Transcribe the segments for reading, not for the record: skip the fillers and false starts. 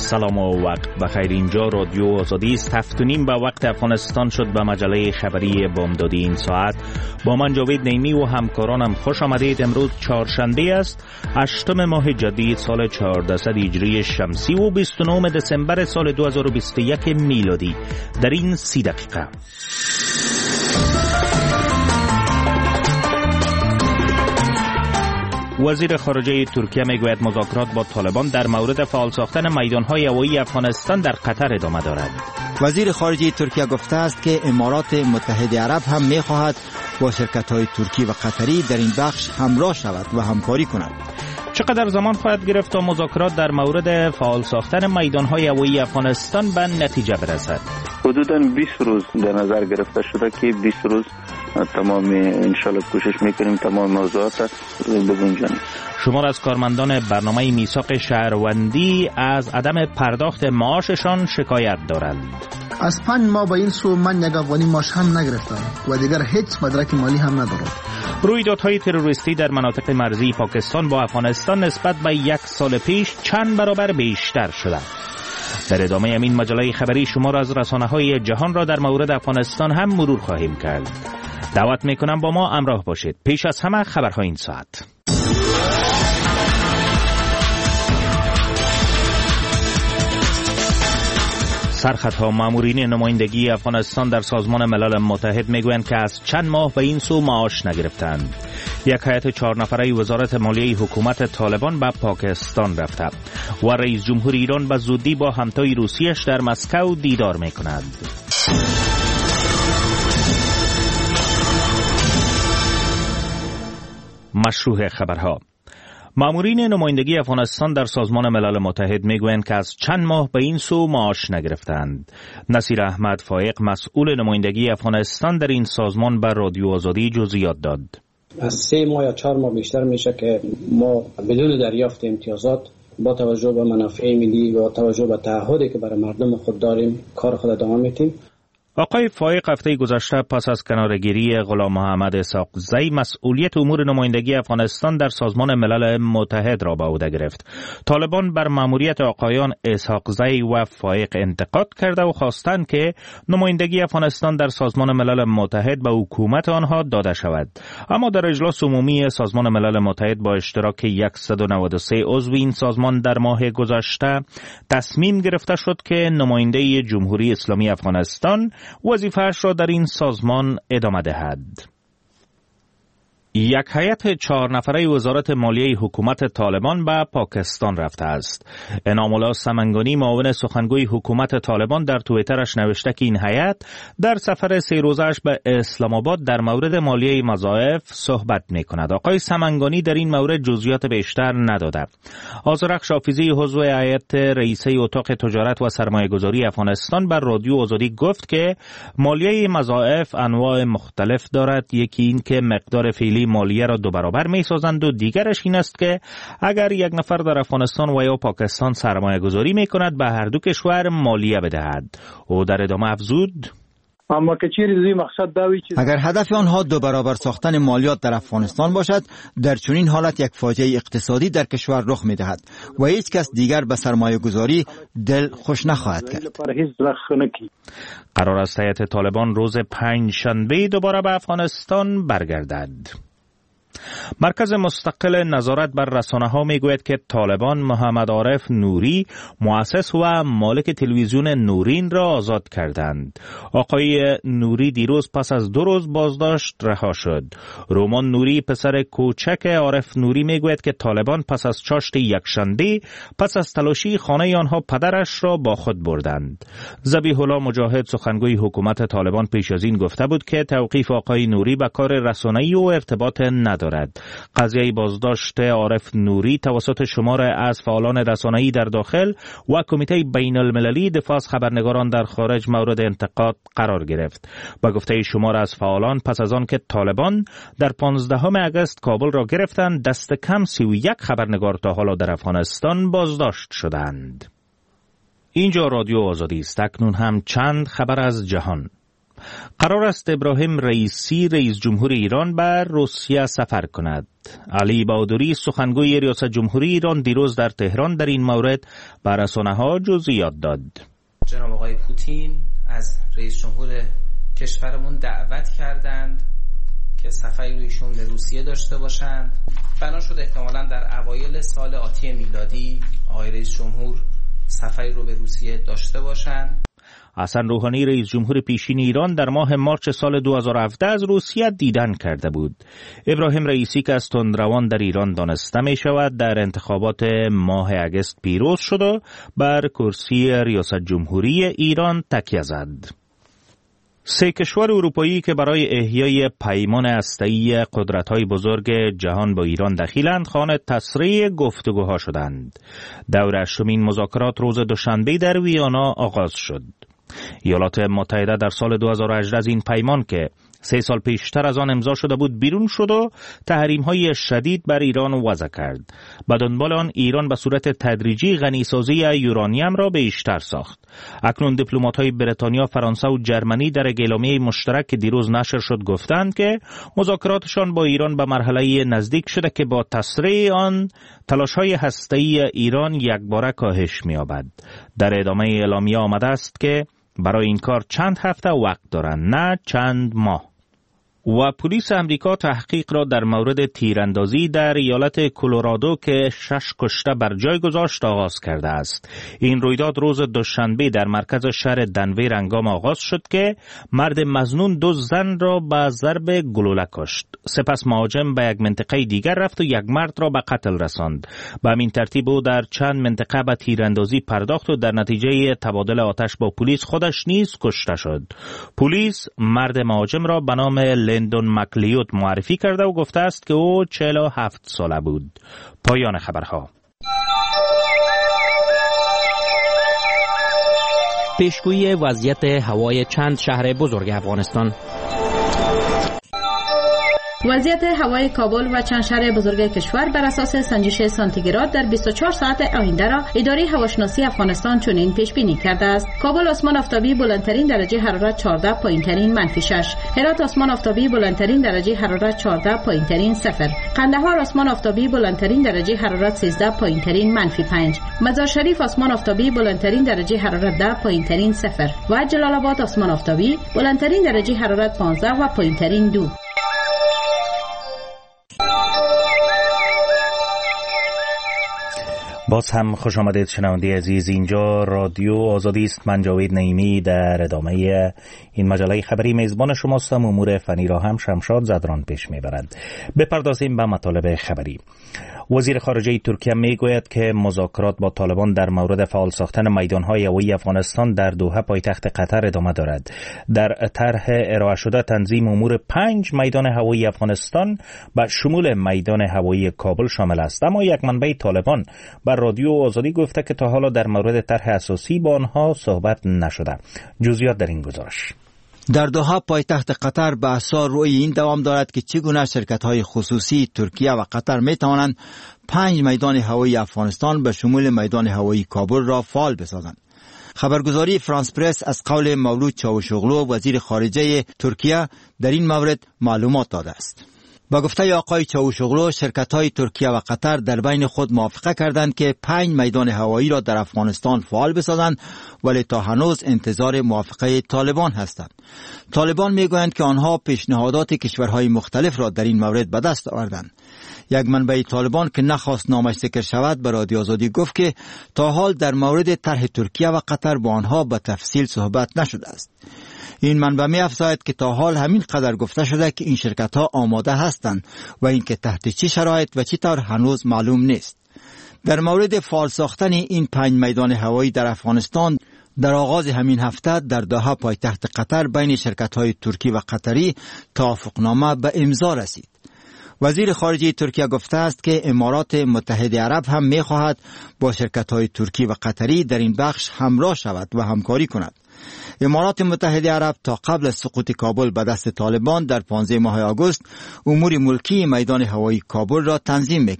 سلام و وقت بخیر. اینجا رادیو آزادی است. 7:30 به وقت افغانستان شد. به مجله خبری بامدادی این ساعت با من جاوید نیمی و همکارانم خوش آمدید. امروز چهارشنبه است، 8 ماه جدید سال 1400 هجری شمسی و 29 دسامبر سال 2021 میلادی. در این 30 دقیقه وزیر خارجه ترکیه میگوید مذاکرات با طالبان در مورد فعال ساختن میدانهای هوایی افغانستان در قطر ادامه دارد. وزیر خارجه ترکیه گفته است که امارات متحده عرب هم میخواهد با شرکت‌های ترکی و قطری در این بخش همراه شود و همکاری کند. چقدر زمان خواهد گرفت تا مذاکرات در مورد فعال ساختن میدانهای هوایی افغانستان به نتیجه برسد؟ حدوداً 20 روز در نظر گرفته شده که 20 روز تمام انشالله کوشش میکنیم تمام موضوعات بگنجانیم. شمار از کارمندان برنامه میثاق شهروندی از عدم پرداخت معاششان شکایت دارند. از 5 ماه به این سو من یک افغانی معاش هم نگرفتم و دیگر هیچ مدرک مالی هم ندارم. رویدادهای تروریستی در مناطق مرزی پاکستان با افغانستان نسبت به 1 سال پیش چند برابر بیشتر شده. در ادامه این مجله خبری شما را از رسانه‌های جهان را در مورد افغانستان هم مرور خواهیم کرد. دعوت میکنم با ما همراه باشید. پیش از همه خبرهای این ساعت. سرخطها مامورین نمایندگی افغانستان در سازمان ملل متحد میگویند که از چند ماه به این سو معاش نگرفتند. یک هیئت 4 نفره وزارت مالیه حکومت طالبان به پاکستان رفته و رئیس جمهور ایران به زودی با همتای روسیش در مسکو دیدار میکند. مشروع خبرها. مامورین نمایندگی افغانستان در سازمان ملل متحد میگویند که از چند ماه به این سو معاش نگرفتند. نصیر احمد فایق مسئول نمایندگی افغانستان در این سازمان بر رادیو آزادی جزئیات داد. از 3 ماه یا 4 ماه بیشتر میشه که ما بدون دریافت امتیازات با توجه به منافع ملی و توجه به تعهدی که برای مردم خود داریم کار خود ادامه میدیم. آقای فایق هفته گذشته پس از کناره‌گیری غلام محمد اسحاقزی مسئولیت امور نمایندگی افغانستان در سازمان ملل متحد را به عهده گرفت. طالبان بر مأموریت آقایان اسحاقزی و فایق انتقاد کرده و خواستند که نمایندگی افغانستان در سازمان ملل متحد به حکومت آنها داده شود. اما در اجلاس عمومی سازمان ملل متحد با اشتراک 193 عضو این سازمان در ماه گذشته تصمیم گرفته شد که نماینده جمهوری اسلامی افغانستان وظیفه‌اش را در این سازمان ادامه دهد. یک هیئت 4 نفره وزارت مالیه حکومت طالبان به پاکستان رفته است. انعام الله سمنگانی معاون سخنگوی حکومت طالبان در توییترش نوشته که این هیئت در سفر 3 روزه‌اش به اسلام آباد در مورد مالیه مضاعف صحبت می‌کند. آقای سمنگانی در این مورد جزئیات بیشتر نداده. آذرخش حافظی عضو هیئت رئیسه اتاق تجارت و سرمایه‌گذاری افغانستان بر رادیو آزادی گفت که مالیه مضاعف انواع مختلف دارد. یکی این که مقدار فعلی مالیه را 2 برابر می سازند و دیگرش این است که اگر یک نفر در افغانستان و یا پاکستان سرمایه گذاری می کند به هر دو کشور مالیه بدهد. او در ادامه افزود اما که چیزی مقصد داوی اگر هدف آنها 2 برابر ساختن مالیات در افغانستان باشد، در چنین حالت یک فاجعه اقتصادی در کشور رخ می دهد و هیچ کس دیگر به سرمایه گذاری دل خوش نخواهد کرد. قرار است هیئت طالبان روز 5 شنبه دوباره به افغانستان برگردد. مرکز مستقل نظارت بر رسانه‌ها میگوید که طالبان محمد عارف نوری مؤسس و مالک تلویزیون نورین را آزاد کردند. آقای نوری دیروز پس از 2 روز بازداشت رها شد. رومان نوری پسر کوچک عارف نوری میگوید که طالبان پس از چاشت یکشنبه پس از تلاشی خانه آنها پدرش را با خود بردند. ذبیح الله مجاهد سخنگوی حکومت طالبان پیش از این گفته بود که توقیف آقای نوری به کار رسانه‌ای و ارتباط ندارد. قضیه بازداشت عارف نوری توسط شمار از فعالان رسانه‌ای در داخل و کمیته بین المللی دفاع از خبرنگاران در خارج مورد انتقاد قرار گرفت. با گفته شمار از فعالان پس از آن که طالبان در 15 آگوست کابل را گرفتند، دست کم 31 خبرنگار تا حالا در افغانستان بازداشت شدند. اینجا رادیو آزادی است. اکنون هم چند خبر از جهان. قرار است ابراهیم رئیسی رئیس جمهور ایران به روسیه سفر کند. علی بهادری سخنگوی ریاست جمهوری ایران دیروز در تهران در این مورد به رسانه‌ها جزئیات داد. جناب آقای پوتین از رئیس جمهور کشورمون دعوت کردند که سفری رو ایشون به روسیه داشته باشند. بنا شد احتمالاً در اوایل سال آتی میلادی آقای رئیس جمهور سفری رو به روسیه داشته باشند. حسن روحانی رئیس جمهور پیشین ایران در ماه مارچ سال 2017 از روسیه دیدن کرده بود. ابراهیم رئیسی که از تندروان در ایران دانسته می شود در انتخابات ماه اگست پیروز شد و بر کرسی ریاست جمهوری ایران تکیه زد. 3 کشور اروپایی که برای احیای پیمان هسته‌ای قدرت‌های بزرگ جهان با ایران دخیلند خانه تسریع گفتگوها شدند. دور 8مین مذاکرات روز دوشنبه در ویانا آغاز شد. ایالات متحده در سال 2018 از این پیمان که 3 سال پیشتر از آن امضا شده بود بیرون شد و تحریم‌های شدید بر ایران وضع کرد. به دنبال آن ایران به صورت تدریجی غنیسازی یورانیم را بیشتر ساخت. اکنون دیپلمات‌های بریتانیا، فرانسه و جرمنی در اعلامیه مشترک که دیروز نشر شد گفتند که مذاکراتشان با ایران به مرحله نزدیک شده که با تسریع آن تلاش‌های هسته‌ای ایران یکباره کاهش می‌یابد. در ادامه اعلامیه آمده است که برای این کار چند هفته وقت دارند، نه چند ماه. و پلیس امریکا تحقیق را در مورد تیراندازی در ایالت کلرادو که 6 کشته بر جای گذاشت آغاز کرده است. این رویداد روز دوشنبه در مرکز شهر دنور هنگام آغاز شد که مرد مظنون 2 زن را به ضرب گلوله کشت. سپس مهاجم به یک منطقه دیگر رفت و یک مرد را به قتل رساند. به همین ترتیب او در چند منطقه به تیراندازی پرداخت و در نتیجه تبادل آتش با پلیس خودش نیز کشته شد. پلیس مرد مهاجم را به نام لندون مکلیود معرفی کرده و گفته است که او 47 ساله بود. پایان خبرها. پیشگویی وضعیت هوای چند شهر بزرگ افغانستان. وضعیت هوای کابل و چند شهر بزرگ کشور بر اساس سنجش سانتیگراد در 24 ساعت آینده را اداره هواشناسی افغانستان چنین پیش بینی کرده است. کابل آسمان آفتابی بلندترین درجه حرارت 14، پایینترین -6. هرات آسمان آفتابی بلندترین درجه حرارت 14، پایینترین 0. قندهار آسمان آفتابی بلندترین درجه حرارت 13، پایینترین -5. مزار شریف آسمان آفتابی بلندترین درجه حرارت 10، پایینترین 0 و جلال آباد آسمان آفتابی بلندترین درجه حرارت 15 و پایینترین 2. باز هم خوش آمدید شنونده عزیز، اینجا رادیو آزادی است. من جاوید نعیمی در ادامه این مجله خبری میزبان شماستم. امور فنی را هم شمشاد زدران پیش میبرد. بپردازیم به مطالب خبری. وزیر خارجه ترکیه میگوید که مذاکرات با طالبان در مورد فعال ساختن میدانهای هوایی افغانستان در دوحه پایتخت قطر ادامه دارد. در طرح ارائه شده تنظیم امور 5 میدان هوایی افغانستان به شمول میدان هوایی کابل شامل است، اما یک منبع طالبان بر رادیو آزادی گفته که تا حالا در مورد طرح اساسی با آنها صحبت نشده. جزئیات در این گزارش. در دوحه پایتخت قطر بحث‌ها روی این دوام دارد که چگونه شرکت‌های خصوصی ترکیه و قطر می‌توانند 5 میدان هوایی افغانستان به شمول میدان هوایی کابل را فعال بسازند. خبرگزاری فرانس پرس از قول مولود چاوشوغلو وزیر خارجه ترکیه در این مورد معلومات داده است. با گفته آقای چاوشوغلو، شرکت‌های ترکیه و قطر در بین خود موافقه کردند که 5 میدان هوایی را در افغانستان فعال بسازند، ولی تا هنوز انتظار موافقه طالبان هستند. طالبان میگویند که آنها پیشنهادات کشورهای مختلف را در این مورد به دست آوردند. یک منبع طالبان که نخواست نامش ذکر شود به رادیو آزادی گفت که تا حال در مورد طرح ترکیه و قطر با آنها به تفصیل صحبت نشده است. این منبع می افزاید که تا حال همین قدر گفته شده که این شرکت ها آماده هستند و اینکه تحت چه شرایط و چطور هنوز معلوم نیست. در مورد فعال ساختن این 5 میدان هوایی در افغانستان در آغاز همین هفته در دوحه پایتخت قطر بین شرکت های ترکی و قطری توافقنامه به امضا رسید. وزیر خارجه ترکیه گفته است که امارات متحده عرب هم می خواهد با شرکت های ترکی و قطری در این بخش همراه شود و همکاری کند. امارات متحده عرب تا قبل از سقوط کابل به دست طالبان در 15 ماه آگوست امور ملکی میدان هوایی کابل را تنظیم میکرد.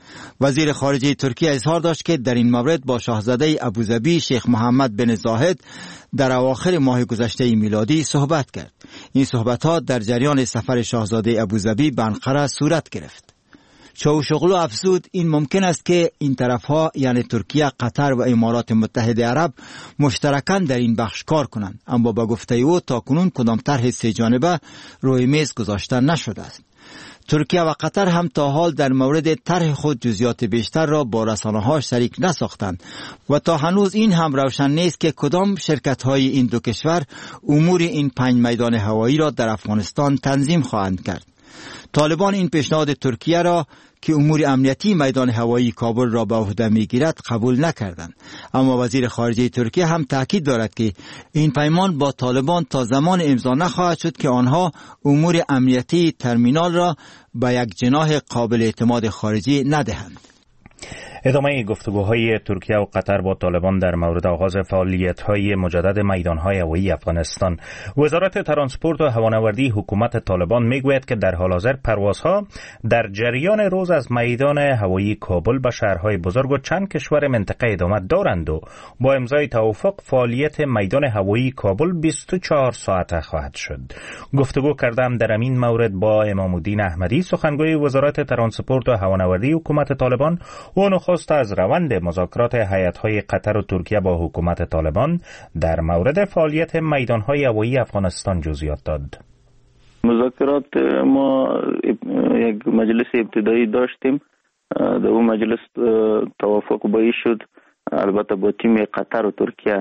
وزیر خارجه ترکیه اظهار داشت که در این مورد با شاهزاده ابوظبی شیخ محمد بن زاید در اواخر ماه گذشته میلادی صحبت کرد. این صحبت‌ها در جریان سفر شاهزاده ابوظبی به انقره صورت گرفت. چاوشوغلو افزود این ممکن است که این طرف‌ها یعنی ترکیه، قطر و امارات متحده عرب مشترکاً در این بخش کار کنند، اما با گفته او تاکنون کدام طرح سه جانبه روی میز گذاشته نشده است. ترکیه و قطر هم تا حال در مورد طرح خود جزئیات بیشتر را با رسانه‌ها شریک نساختند و تا هنوز این هم روشن نیست که کدام شرکت‌های این دو کشور امور این 5 میدان هوایی را در افغانستان تنظیم خواهند کرد. طالبان این پیشنهاد ترکیه را که امور امنیتی میدان هوایی کابل را به عهده میگیرد قبول نکردند، اما وزیر خارجه ترکیه هم تاکید دارد که این پیمان با طالبان تا زمان امضا نخواهد شد که آنها امور امنیتی ترمینال را به یک جناح قابل اعتماد خارجی ندهند. ادامه گفتگوهای ترکیه و قطر با طالبان در مورد آغاز فعالیت‌های مجدد میدان‌های هوایی افغانستان. وزارت ترانسپورت و هوانوردی حکومت طالبان میگوید که در حال حاضر پروازها در جریان روز از میدان هوایی کابل به شهرهای بزرگ و چند کشور منطقه ادامه دارند و با امضای توافق فعالیت میدان هوایی کابل 24 ساعته خواهد شد. گفتگو کردم در این مورد با امام الدین احمدی، سخنگوی وزارت ترانسپورت و هوانوردی حکومت طالبان، و نخست از روند مذاکرات هیئت‌های قطر و ترکیه با حکومت طالبان در مورد فعالیت میدان‌های هوایی افغانستان جزئیات داد. مذاکرات ما یک مجلس ابتدایی داشتیم، در اون مجلس توافق بایی شد، البته با تیم قطر و ترکیه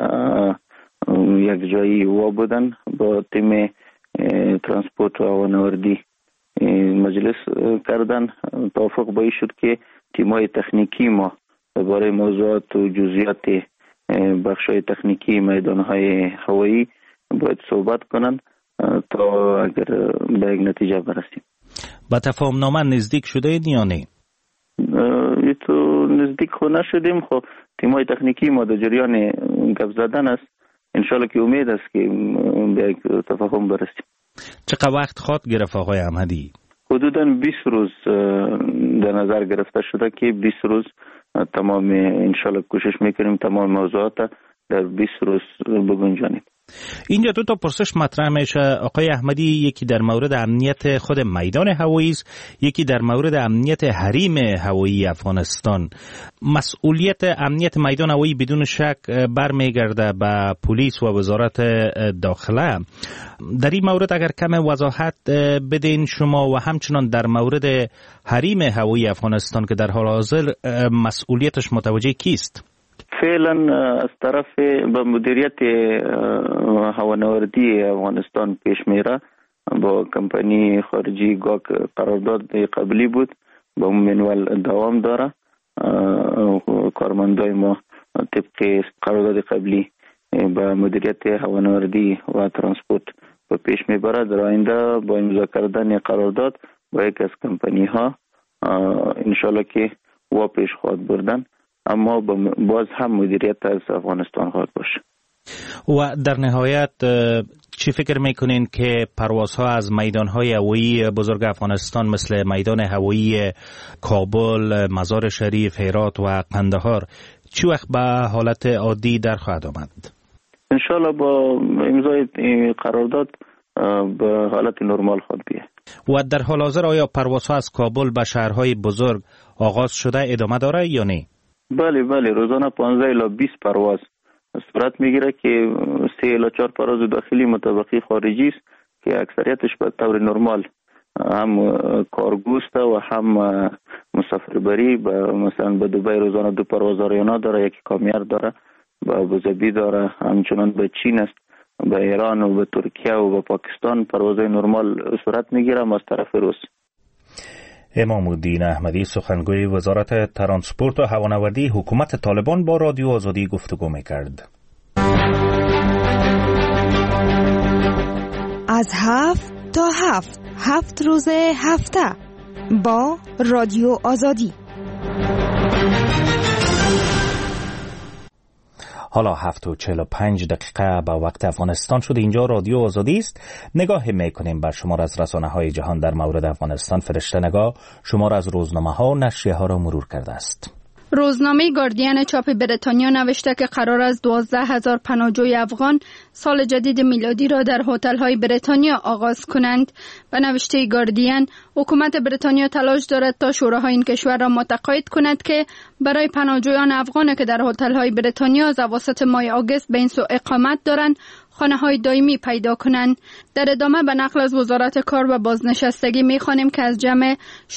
یک جایی وا بودن، با تیم ترانسپورت و هوانوردی مجلس کردن. توافق بایی شد که تیم‌های تکنیکی ما درباره موضوعات و جزئیات بخش‌های تکنیکی میدان‌های هوایی باید صحبت کنند تا اگر به یک نتیجه برسیم. با تفاهم نامه نزدیک شده یا نه؟ تو نزدیک خو نشدیم، خو تیم‌های تکنیکی ما در جریان گپ زدن است. انشالله که امید است که به یک تفاهم برسیم. چقدر وقت خواهد گرفت آقای احمدی؟ حدوداً 20 روز در نظر گرفته شده که 20 روز تمام انشالله کوشش میکنیم تمام موضوعات در 20 روز بگنجانیم. اینجا دو تا پرسش مطرح میشه آقای احمدی، یکی در مورد امنیت خود میدان هوایی است، یکی در مورد امنیت حریم هوایی افغانستان. مسئولیت امنیت میدان هوایی بدون شک برمیگرده به پلیس و وزارت داخله. در این مورد اگر کم وضاحت بدین شما، و همچنان در مورد حریم هوایی افغانستان که در حال حاضر مسئولیتش متوجه کیست؟ فعلا از طرف به مدیریت هوانوردی افغانستان پیش میره، با کمپانی خارجی گاک قرارداد قبلی بود، با اون منوال دوام داره. کارمندای ما طبق قرارداد قبلی به مدیریت هوانوردی و ترانسپورت به پیش میبره. در آینده با امضا کردن قرارداد با یک از کمپانی ها انشالله که وا پیش خواهد بردن، اما باز هم مدیریت از افغانستان خواهد باشه. و در نهایت چی فکر میکنین که پروازها از میدانهای هوایی بزرگ افغانستان مثل میدان هوایی کابل، مزار شریف، هرات و قندهار چی وقت به حالت عادی در خواهد آمد؟ انشالله با امضای قرارداد به حالت نرمال خواهد بیاد. و در حال حاضر آیا پروازها از کابل به شهرهای بزرگ آغاز شده ادامه داره یا نه؟ بله، روزانه 15 الی 20 پرواز صورت میگیره که 3 الی 4 پرواز داخلی مطابقی خارجی است که اکثریتش به طور نرمال هم کارگوست و هم مسافربری. مثلا به دبی روزانه 2 پرواز آریانا داره، یک کامیر داره، به ابوظبی داره، همچنان به چین است، به ایران و به ترکیه و به پاکستان پروازهای نرمال صورت میگیره از طرف روس. امام الدین احمدی، سخنگوی وزارت ترانسپورت و هوانوردی حکومت طالبان، با رادیو آزادی گفتگو میکرد. از 7 تا 7 روز هفته با رادیو آزادی. حالا 7:45 به وقت افغانستان شده. اینجا رادیو آزادی است. نگاهی میکنیم بر شمار از رسانه‌های جهان در مورد افغانستان. فرشته نگاه شمار از روزنامه‌ها و نشریه‌ها را مرور کرده است. روزنامه گاردین چاپ بریتانیا نوشته که قرار است 12,000 پناهجوی افغان سال جدید میلادی را در هتل‌های بریتانیا آغاز کنند. به نوشته گاردین، حکومت بریتانیا تلاش دارد تا شوراهای این کشور را متقاعد کند که برای پناهجویان افغان که در هتل‌های بریتانیا از اواسط ماه آگوست به این سو اقامت دارند خانه‌های دائمی پیدا کنند. در ادامه به نقل از وزارت کار و بازنشستگی می‌خوانیم که از جمع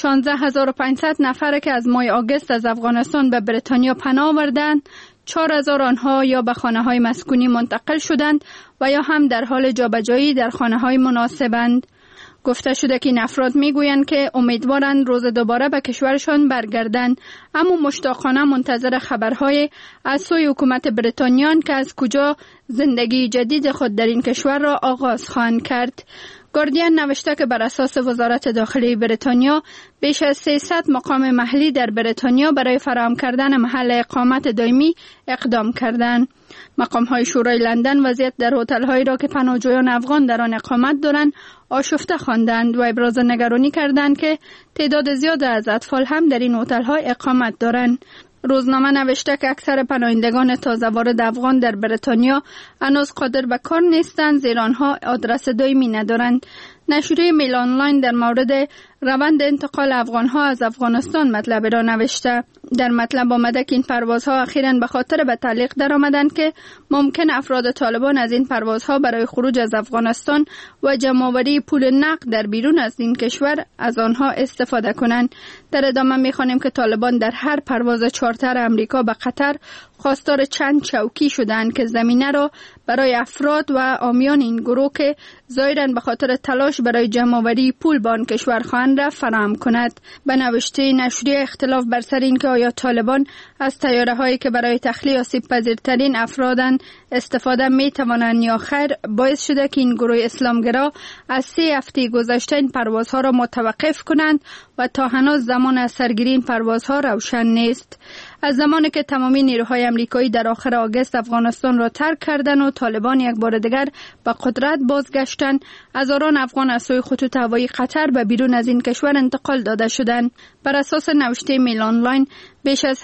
16,500 نفر که از ماه آگوست از افغانستان به بریتانیا پناه آوردند، 4,000 آنها یا به خانه‌های مسکونی منتقل شدند و یا هم در حال جابجایی در خانه‌های مناسبند. گفته شده که این افراد میگویند که امیدوارند روز دوباره به کشورشان برگردند، اما مشتاقانه منتظر خبرهای از سوی حکومت بریتانیان که از کجا زندگی جدید خود در این کشور را آغاز خواهند کرد. گاردین نوشته که بر اساس وزارت داخلی بریتانیا بیش از 300 مقام محلی در بریتانیا برای فراهم کردن محل اقامت دائمی اقدام کردند. مقام‌های شورای لندن وضعیت در هتل‌هایی را که پناهجویان افغان در آن اقامت دارند آشفته خواندند و ابراز نگرانی کردند که تعداد زیاد از اطفال هم در این هتل‌ها اقامت دارند. روزنامه نوشته که اکثر پناهندگان تازه وارد افغان در بریتانیا هنوز قادر به کار نیستند، زیرا آنها آدرس دائمی ندارند. نشریه میل آنلاین در مورد روند انتقال افغانها از افغانستان مطلب را نوشته. در مطلب آمده که این پروازها اخیراً به خاطر به تعلیق در آمدند که ممکن افراد طالبان از این پروازها برای خروج از افغانستان و جمع‌آوری پول نقد در بیرون از این کشور از آنها استفاده کنند. در ادامه می‌خوانیم که طالبان در هر پرواز چارتر امریکا به قطر خواستار چند چوکی شدند که زمینه را برای افراد و عامیان این گروه که ظاهراً به خاطر تلاش برای جمع‌آوری پول به آن کشور خواهند را فراهم کند. به نوشته نشریه اختلاف بر سر این که آیا طالبان از طیاره‌هایی که برای تخلیه آسیب‌پذیرترین افرادن استفاده می‌توانند یا خیر باعث شده که این گروه اسلامگرا از 3 هفته گذشته این پروازها را متوقف کنند و تا هنوز زمان از سرگیری این پروازها روشن نیست. از زمانی که تمامی نیروهای امریکایی در آخر آگوست افغانستان را ترک کردند و طالبان یک بار دیگر به قدرت بازگشتند، هزاران افغان از سوی خطوط هوایی قطر به بیرون از این کشور انتقال داده شدند. بر اساس نوشته میل آنلاین بیش از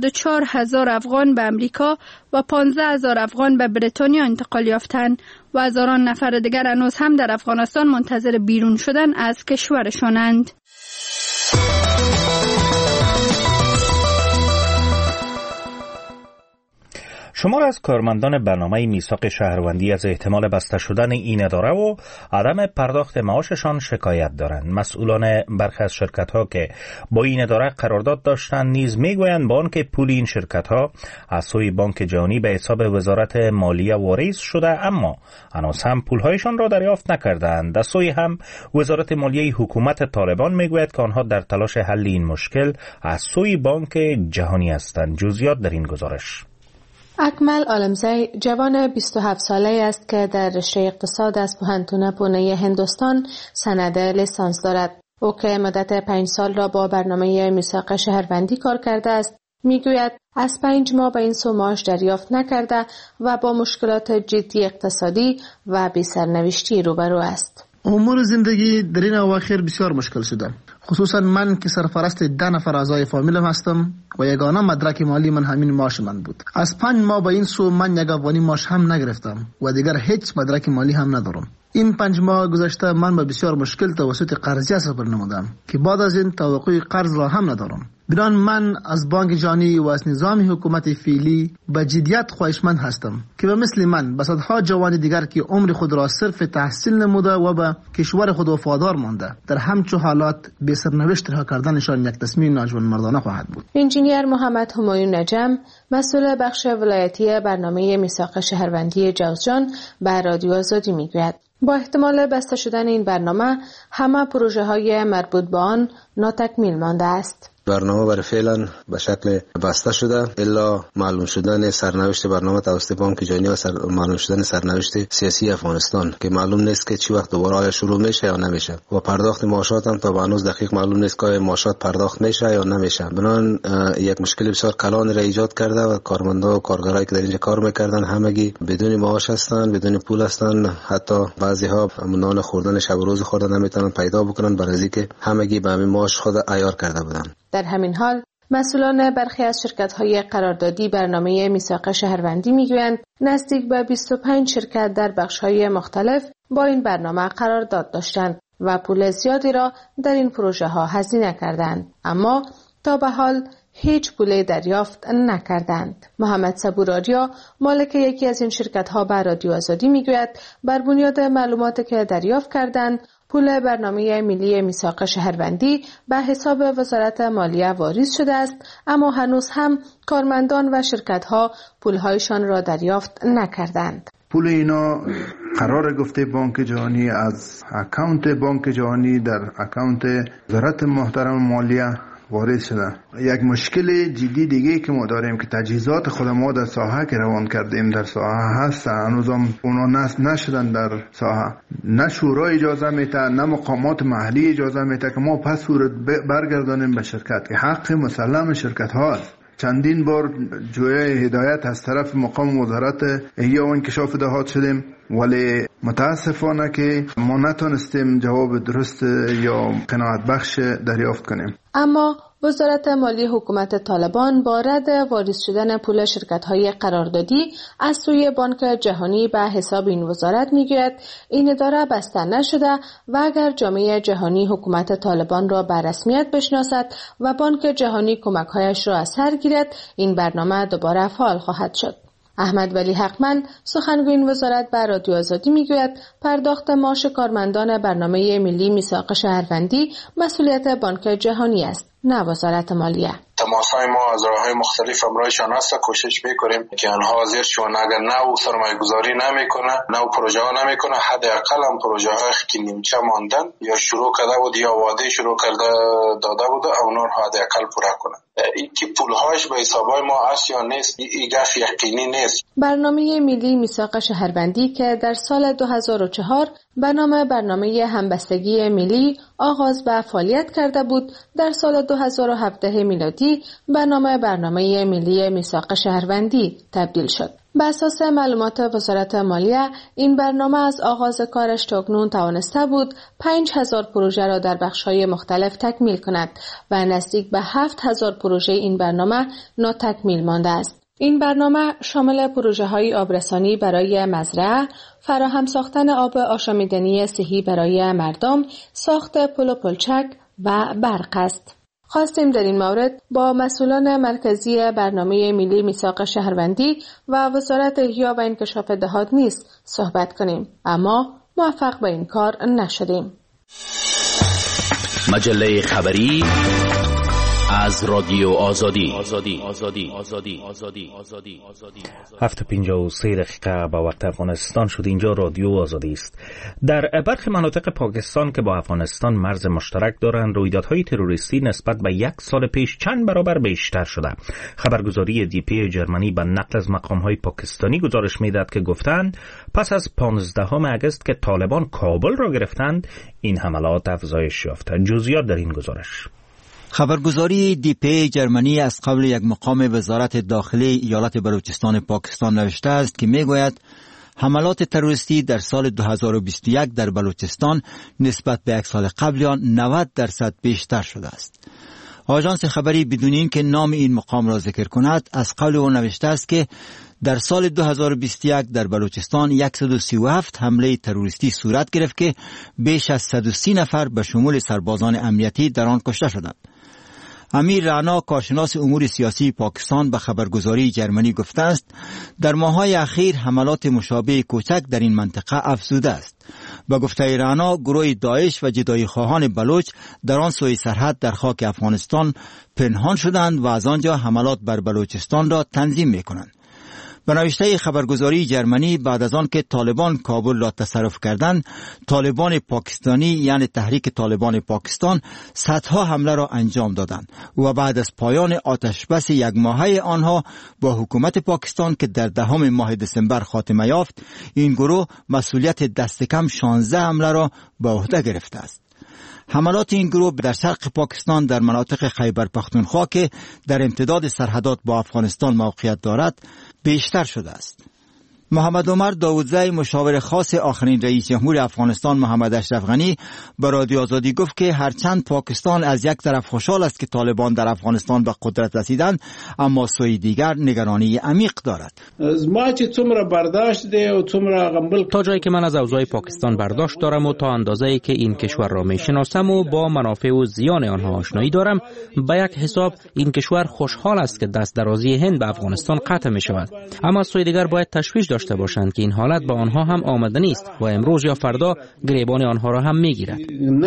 74,000 افغان به امریکا و 15,000 افغان به بریتانیا انتقال یافتند و هزاران نفر دیگر هنوز هم در افغانستان منتظر بیرون شدن از کشورشانند. شمار از کارمندان برنامه میثاق شهروندی از احتمال بسته شدن این اداره و عدم پرداخت معاششان شکایت دارند. مسئولان برخی از شرکت‌ها که با این اداره قرارداد داشتند نیز میگویند با آنکه پول این شرکت‌ها از سوی بانک جهانی به حساب وزارت مالیه واریز شده، اما هنوز هم پول‌هایشان را دریافت نکردند. از سوی هم وزارت مالیه حکومت طالبان میگوید که آنها در تلاش حل این مشکل از سوی بانک جهانی هستند. جزئیات در این گزارش. اکمل عالمزی جوان 27 ساله است که در رشته اقتصاد از پوهنتون پونه هندوستان سند لیسانس دارد. او که مدت 5 سال را با برنامه میثاق شهروندی کار کرده است، میگوید از 5 ماه به این سو معاش دریافت نکرده و با مشکلات جدی اقتصادی و بی سرنوشتی روبرو است. امور زندگی در این اواخر بسیار مشکل شده، خصوصا من که سرپرست 10 نفر اعضای فامیلم هستم و یگانه مدرک مالی من همین معاش من بود. از 5 ماه به این سو من یک افغانی معاش هم نگرفتم و دیگر هیچ مدرک مالی هم ندارم. این 5 ماه گذشته من به بسیار مشکل توسط قرضیه صبر نمودم که بعد از این توقع قرض را هم ندارم. بنان من از بانک جهانی و از نظام حکومت فعلی به جدیت خواهشمند هستم که به مثل من به صدها جوان دیگر که عمر خود را صرف تحصیل نموده و به کشور خود وفادار مانده در همچو حالات به سرنوشت رها کردنشان یک تصمیم ناجوانمردانه خواهد بود. انجینیر محمد همایون نجم، مسئول بخش ولایتی برنامه میثاق شهروندی جوزجان، به رادیو آزادی میگوید با احتمال بسته شدن این برنامه همه پروژه های مربوط به آن ناتکمیل مانده است. برنامه برای فعلا به شکل بسته شده الا معلوم شدن سرنوشت برنامه توسط بانک جهانی و معلوم شدن سرنوشت سیاسی افغانستان که معلوم نیست که چی وقت دوباره آیا شروع میشه یا نمیشه و پرداخت معاشات هم تا هنوز دقیق معلوم نیست که معاشات پرداخت میشه یا نمیشه. بنابراین یک مشکل بسیار کلان را ایجاد کرده و کارمندا و کارگرایی که در اینجا کار میکردن همگی بدون معاش هستن، بدون پول هستن، حتی بعضی ها نان خوردن شب و روز خوردن نمیتونن پیدا بکنن برای اینکه همگی به همین معاش خود عیار کرده بودن. در همین حال مسئولان برخی از شرکت‌های قراردادی برنامه میثاق شهروندی میگویند نزدیک به 25 شرکت در بخش‌های مختلف با این برنامه قرارداد داشتند و پول زیادی را در این پروژه ها هزینه کردند، اما تا به حال هیچ پول دریافت نکردند. محمد صبورآریا مالک یکی از این شرکت‌ها به رادیو آزادی میگوید بر بنیاد معلوماتی که دریافت کردند پول برنامه ملی میثاق شهروندی به حساب وزارت مالیه واریز شده است، اما هنوز هم کارمندان و شرکت‌ها پول‌هایشان را دریافت نکردند. پول اینا قرار گفته بانک جهانی از اکانت بانک جهانی در اکانت وزارت محترم مالیه وارد شده. یک مشکل جدی دیگه که ما داریم که تجهیزات خود ما در ساحه که روان کردیم در ساحه هست، هنوز هم اونا نشدن در ساحه. نه شورا اجازه میده نه مقامات محلی اجازه میده که ما پس صورت برگردانیم به شرکت که حق مسلم شرکت هاست. چندین بار جویای هدایت از طرف مقام وزارت احیا و انکشاف دهات شدیم، ولی متاسفانه که ما نتونستیم جواب درست یا قناعت بخش دریافت کنیم. اما وزارت مالی حکومت طالبان با رد واریز شدن پول شرکت‌های قراردادی از سوی بانک جهانی به حساب این وزارت میگوید این اداره بسته نشده و اگر جامعه جهانی حکومت طالبان را به رسمیت بشناسد و بانک جهانی کمک‌هایش را از سر گیرد این برنامه دوباره فعال خواهد شد. احمد ولی حقمند سخنگوی این وزارت به رادیو آزادی میگوید پرداخت معاش کارمندان برنامه ملی میثاق شهروندی مسئولیت بانک جهانی است، نه وزارت مالیه. تماسای ما از راه‌های مختلف همراهشان است و کوشش می‌کنیم که آنها حاضر شوند. اگر نه او سرمایه‌گذاری نمی‌کنه، نه او پروژه ها نمی‌کنه، حداقل هم پروژه‌های که نیمچه ماندن یا شروع کرده بود یا وعده شروع کرده داده بود اونا رو حداقل پورا کنه. این که پول‌هاش به حسابای ما است یا نیست این گفت یقینی نیست. برنامه ملی میثاق شهروندی که در سال 2004 به نام برنامه همبستگی ملی آغاز به فعالیت کرده بود، در سال 2017 میلادی به نام برنامه ملی میثاق شهروندی تبدیل شد. بر اساس معلومات وزارت مالیه این برنامه از آغاز کارش تاکنون توانسته بود 5000 پروژه را در بخش‌های مختلف تکمیل کند و نزدیک به 7000 پروژه این برنامه ناتکمیل مانده است. این برنامه شامل پروژه‌های آبرسانی برای مزرعه، فراهم ساختن آب آشامیدنی صحی برای مردم، ساخت پل و پلچک و برق است. خواستیم در این مورد با مسئولان مرکزی برنامه ملی میثاق شهروندی و وزارت احیا و انکشاف دهات نیز صحبت کنیم، اما موفق به این کار نشدیم. مجله خبری از رادیو آزادی. 7:53 دقیقه با وقت افغانستان شد. اینجا رادیو آزادی است. در برخی مناطق پاکستان که با افغانستان مرز مشترک دارند رویدادهای تروریستی نسبت به یک سال پیش چند برابر بیشتر شده. خبرگزاری دیپی جرمنی به نقل از مقام‌های پاکستانی گزارش می‌دهد که گفتند پس از 15 اگست که طالبان کابل را گرفتند این حملات افزایش یافته. جزئیات در این گزارش. خبرگزاری دیپی جرمنی از قبل یک مقام وزارت داخلی ایالت بلوچستان پاکستان نوشته است که میگوید حملات تروریستی در سال 2021 در بلوچستان نسبت به یک سال قبل آن 90% بیشتر شده است. آژانس خبری بدون اینکه نام این مقام را ذکر کند از قبل او نوشته است که در سال 2021 در بلوچستان 137 حمله تروریستی صورت گرفت که بیش از 130 نفر به شمول سربازان امنیتی در آن کشته شدند. امیر رعنا کارشناس امور سیاسی پاکستان به خبرگزاری جرمنی گفته است در ماه‌های اخیر حملات مشابه کوچک در این منطقه افزوده است. با گفته رعنا گروه داعش و جدایی خواهان بلوچ در آن سوی سرحد در خاک افغانستان پنهان شدند و از آنجا حملات بر بلوچستان را تنظیم می‌کنند. به نوشته خبرگزاری جرمنی بعد از آن که طالبان کابل را تصرف کردند، طالبان پاکستانی یعنی تحریک طالبان پاکستان صدها حمله را انجام دادند و بعد از پایان آتش بس یک ماهه آنها با حکومت پاکستان که در 10 ماه دسامبر خاتمه یافت، این گروه مسئولیت دست کم 16 حمله را به عهده گرفته است. حملات این گروه در شرق پاکستان در مناطق خیبر پختونخوا که در امتداد سرحدات با افغانستان موقعیت دارد بیشتر شده است. محمد عمر داودزی، مشاور خاص آخرین رئیس جمهور افغانستان محمد اشرف غنی، به رادیو آزادی گفت که هرچند پاکستان از یک طرف خوشحال است که طالبان در افغانستان به قدرت رسیدند، اما سوی دیگر نگرانی عمیق دارد. تا جایی که من از اوضاع پاکستان برداشت دارم و تا اندازه‌ای که این کشور را میشناسم و با منافع و زیان آنها آشنایی دارم، به یک حساب این کشور خوشحال است که دست درازی هند به افغانستان قطع می شود. اما سوی دیگر باید تشویش داشته باشند که این حالت با آنها هم آمده نیست و امروز یا فردا گریبان آنها را هم میگیرد.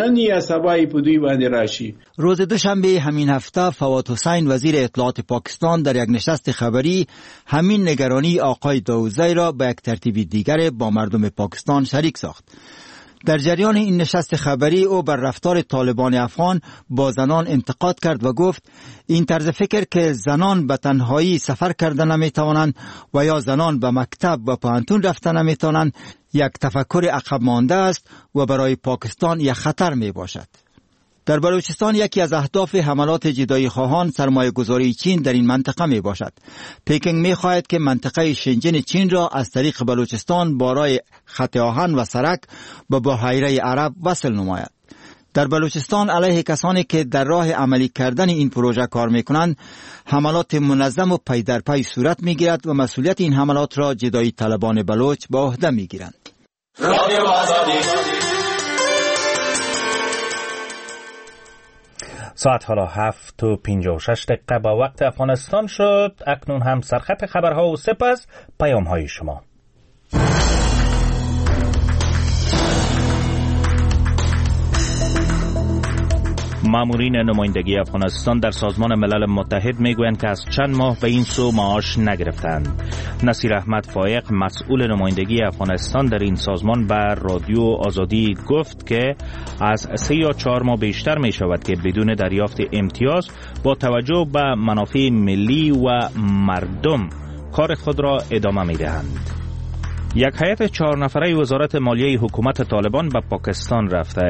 روز دوشنبه همین هفته فواد حسین وزیر اطلاعات پاکستان در یک نشست خبری همین نگرانی آقای داودزی را به یک ترتیب دیگر با مردم پاکستان شریک ساخت. در جریان این نشست خبری او بر رفتار طالبان افغان با زنان انتقاد کرد و گفت این طرز فکر که زنان به تنهایی سفر کردن نمیتوانند و یا زنان به مکتب و پوهنتون رفتن نمیتوانند یک تفکر عقب مانده است و برای پاکستان یک خطر می باشد. در بلوچستان یکی از اهداف حملات جدایی خواهان سرمایه گذاری چین در این منطقه می باشد. پکینگ می خواهد که منطقه شنجن چین را از طریق بلوچستان بارای خط آهن و سرک به بحیره عرب وصل نماید. در بلوچستان علیه کسانی که در راه عملی کردن این پروژه کار می کنند حملات منظم و پی در پی صورت می گیرد و مسئولیت این حملات را جدایی طلبان بلوچ به عهده می گیرند. ساعت حالا 7:56 با وقت افغانستان شد. اکنون هم سرخط خبرها و سپس پیام های شما. مامورین نمایندگی افغانستان در سازمان ملل متحد میگویند که از چند ماه به این سو معاش نگرفتند. نصیر احمد فایق مسئول نمایندگی افغانستان در این سازمان بر رادیو آزادی گفت که از 3 یا 4 ماه بیشتر می شود که بدون دریافت امتیاز با توجه به منافع ملی و مردم کار خود را ادامه می دهند. یک هیئت 4 نفره وزارت مالیه حکومت طالبان به پاکستان رفته.